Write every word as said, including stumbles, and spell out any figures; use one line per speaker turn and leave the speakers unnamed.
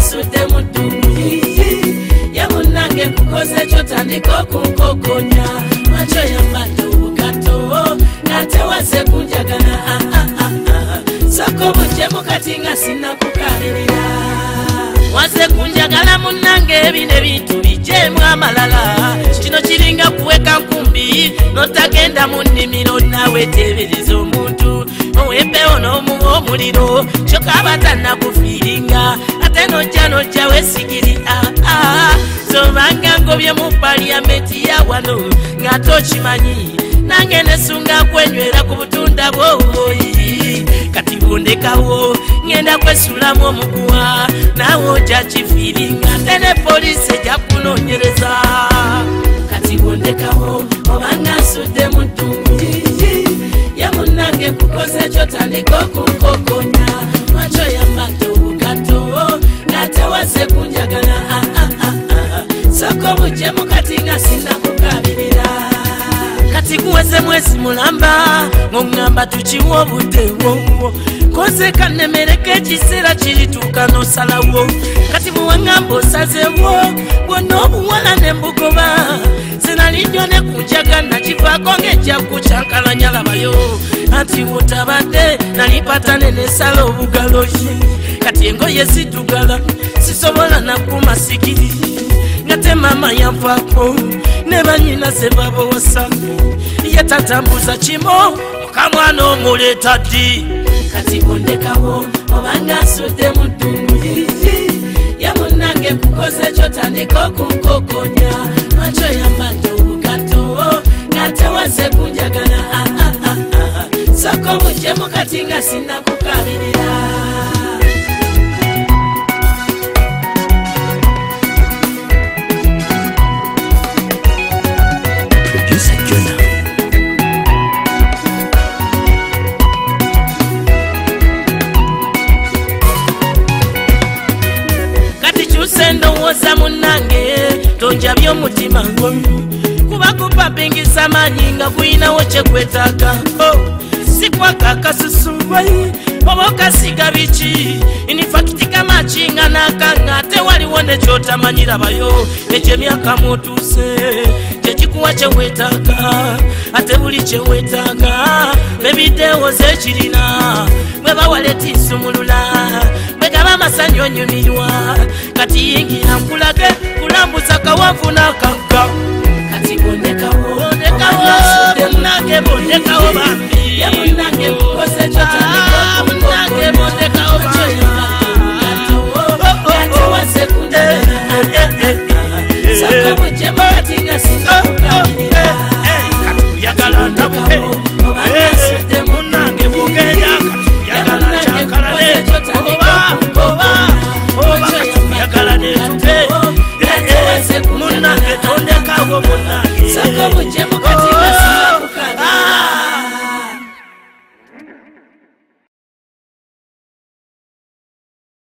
asude mutungi ya munange kukoze chotandiko kunkokonya macho ya mbato kato ngate wase kunjagana ah ah ah ah soko buje mukatinga sina kukalirira wase kunjagala munange bine bintu bijemu amalala kino kiringa kuweka nkumbi notagenda munimiro nawe tebereza omuntu owembewo n'omuwa omuliro kyokabata kufiringa ate nojja nojja wesigiri ah ah sobanga ngobye mu paliamenti ya wano nga tokimanyi nange nesunga kwenywera ku butunda bwoyi kati bundekawo ngenda kwesulamu omuguwa nawe ojja kifiringa tene polisi ejja kunonyereza kati bundekawo obanga nsudde mutungi ya munange kukoze kyotandika okunkokonya macho ya mbato bukato natewase kunjagana ah ah ah ah soko buje mukatinga sina kukabirira kati kuweze mwezi mulamba ngongamba tuchiwo butewo koze kanemereke ekisera kirituuka nosalawo kati buwangamba osazewo bwonna obuwala nembugoba sinalinnyo ne kunjagana kivaako ng'ejja kucyankalanya labayo anti wotabadde nalipatane nesala obugalo kati engoye zidugala sisobola nakumasikiri ngate mama yanvaako ne banyina ze babowosa yatatambuza kimo okamwana omuleeta ddi kati bondekawo obanga nsudde mutungi ya munange kukoze kyotandika okunkokonya macho yambato bukato natewase kunjagana ah ah ah ah soko buje mukatinga sina kukabirira ndowooza munange tonjabye omutima kuba kupapingisa manyi nga kuyinawo kyekwetaaga sikwaka akasusubai oba okasiga biki inifakiti kama kinga nakanga ate waliwo nekyotamanyirabayo ekyemyaka mutuuse kyekikuwa kyewetaaga ate buli kyewetaaga bebideewo zekirina bwe bawaletiisumulula begaba amasanyu onyumirwa kati yingira nkulage kulambuza kawanvu n'akagga kati bondekawo bondekawo munange bondekawo bambi ya munange kukoze